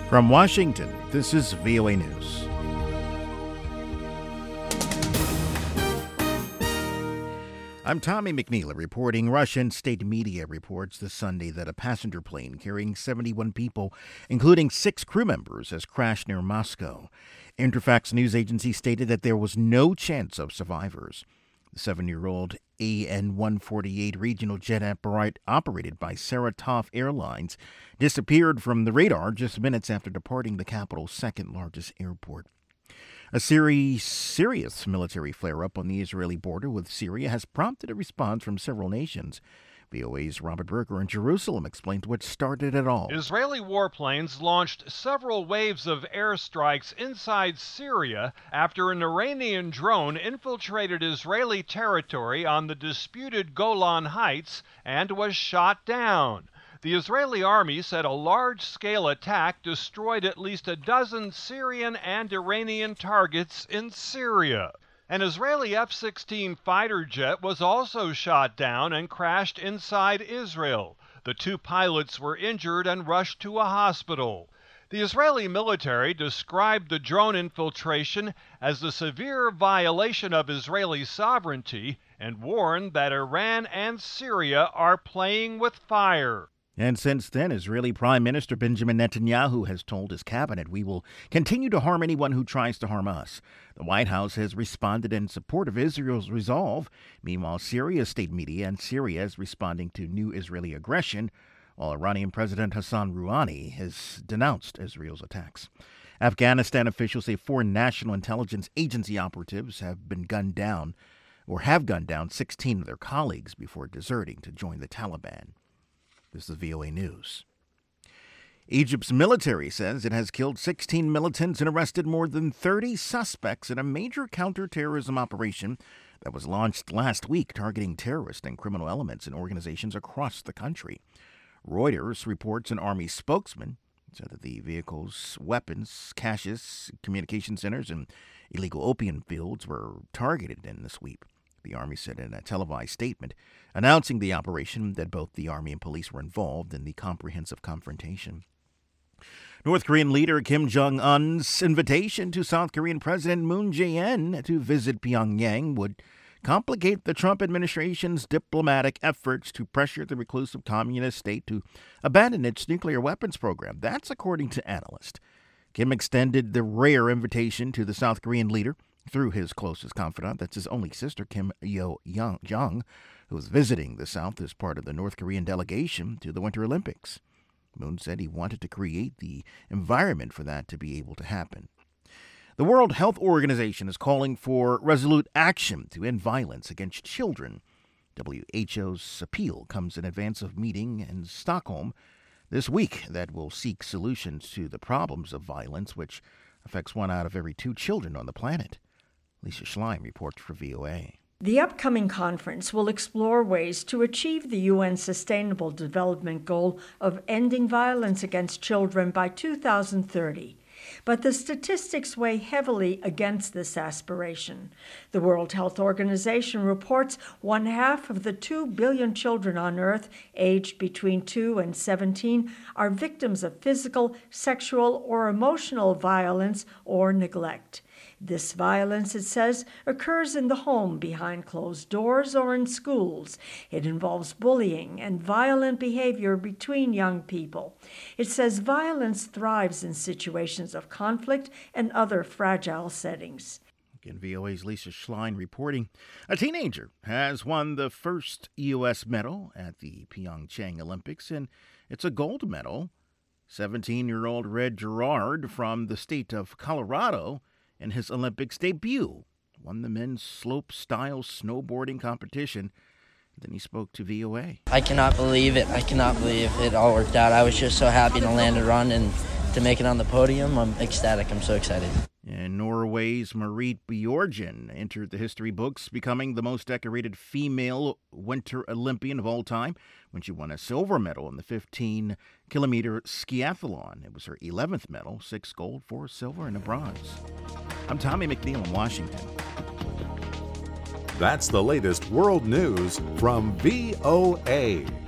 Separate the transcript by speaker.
Speaker 1: From Washington, this is VOA News. I'm Tommy McNeil reporting. Russian state media reports this Sunday that a passenger plane carrying 71 people, including 6 crew members, has crashed near Moscow. Interfax news agency stated that there was no chance of survivors. The 7-year-old AN-148 regional jet operated by Saratov Airlines disappeared from the radar just minutes after departing the capital's second-largest airport. A serious military flare-up on the Israeli border with Syria has prompted a response from several nations. VOA's Robert Berger in Jerusalem explained what started it all.
Speaker 2: Israeli warplanes launched several waves of airstrikes inside Syria after an Iranian drone infiltrated Israeli territory on the disputed Golan Heights and was shot down. The Israeli army said a large-scale attack destroyed at least a dozen Syrian and Iranian targets in Syria. An Israeli F-16 fighter jet was also shot down and crashed inside Israel. The 2 pilots were injured and rushed to a hospital. The Israeli military described the drone infiltration as a severe violation of Israeli sovereignty and warned that Iran and Syria are playing with fire.
Speaker 1: And since then, Israeli Prime Minister Benjamin Netanyahu has told his cabinet, "We will continue to harm anyone who tries to harm us." The White House has responded in support of Israel's resolve. Meanwhile, Syria's state media and Syria is responding to new Israeli aggression, while Iranian President Hassan Rouhani has denounced Israel's attacks. Afghanistan officials say 4 National Intelligence Agency operatives have gunned down 16 of their colleagues before deserting to join the Taliban. This is VOA News. Egypt's military says it has killed 16 militants and arrested more than 30 suspects in a major counterterrorism operation that was launched last week targeting terrorist and criminal elements in organizations across the country. Reuters reports an army spokesman said that the vehicles, weapons, caches, communication centers, and illegal opium fields were targeted in the sweep. The Army said in a televised statement announcing the operation that both the Army and police were involved in the comprehensive confrontation. North Korean leader Kim Jong-un's invitation to South Korean President Moon Jae-in to visit Pyongyang would complicate the Trump administration's diplomatic efforts to pressure the reclusive communist state to abandon its nuclear weapons program. That's according to analysts. Kim extended the rare invitation to the South Korean leader through his closest confidant, that's his only sister, Kim Yo-jong, who was visiting the South as part of the North Korean delegation to the Winter Olympics. Moon said he wanted to create the environment for that to be able to happen. The World Health Organization is calling for resolute action to end violence against children. WHO's appeal comes in advance of a meeting in Stockholm this week that will seek solutions to the problems of violence, which affects 1 out of every 2 children on the planet. Lisa Schlein reports for VOA.
Speaker 3: The upcoming conference will explore ways to achieve the UN Sustainable Development Goal of ending violence against children by 2030. But the statistics weigh heavily against this aspiration. The World Health Organization reports 1/2 of the 2 billion children on Earth aged between 2 and 17 are victims of physical, sexual, or emotional violence or neglect. This violence, it says, occurs in the home behind closed doors or in schools. It involves bullying and violent behavior between young people. It says violence thrives in situations of conflict and other fragile settings.
Speaker 1: Again, VOA's Lisa Schlein reporting. A teenager has won the first U.S. medal at the Pyeongchang Olympics, and it's a gold medal. 17-year-old Red Gerard from the state of Colorado in his Olympics debut won the men's slope-style snowboarding competition. Then he spoke to VOA.
Speaker 4: I cannot believe it. I cannot believe it all worked out. I was just so happy to land a run and to make it on the podium. I'm ecstatic. I'm so excited.
Speaker 1: And Norway's Marit Bjorgen entered the history books, becoming the most decorated female Winter Olympian of all time when she won a silver medal in the 15-kilometer skiathlon. It was her 11th medal, 6 gold, 4 silver, and a bronze. I'm Tommy McNeil in Washington.
Speaker 5: That's the latest world news from VOA.